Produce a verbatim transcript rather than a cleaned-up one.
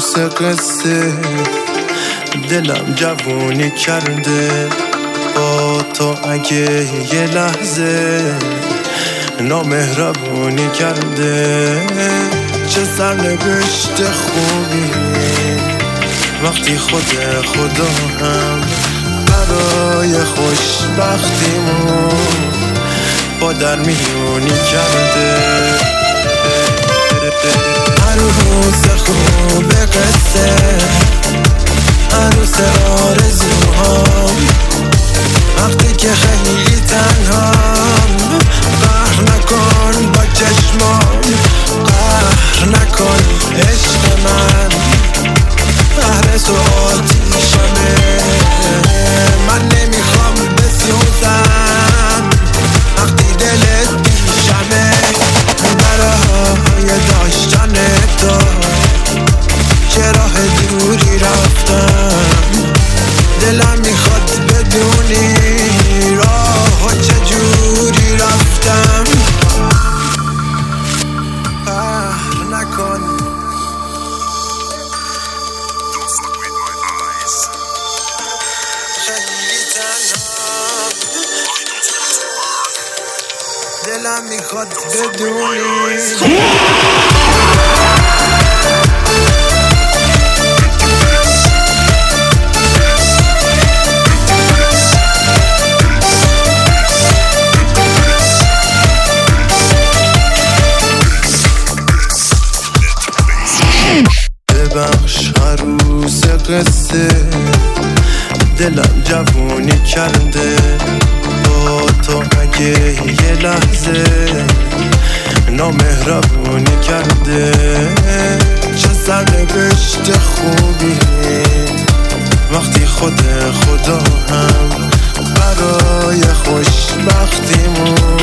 قصه دلم جوونی کرده با تو اگه یه لحظه نامهربونی کرده. چه سرنوشت خوبی وقتی خود خدا هم برای خوشبختیمون با در میونی کرده. عروس خوب قصه عروس آرزوهام وقتی که خیلی تنهام قهر نکن با چشمام قهر نکن عشق من قهر تو آتیشمه من نمیخوام بسوزم وقتی دلت پیشمه برای داشتن تو چه راه دوری رفتم دلم میخواد بدونی راه چجوری رفتم. قهر نکن خیلی تنها دلم میخواد بدونی ببخش عروس قصه دلم جوونی کرده با تو اگه یه لحظه نامهربونی کرده. چه سرنوشت خوبی وقتی خود خدا هم برای خوشبختیمون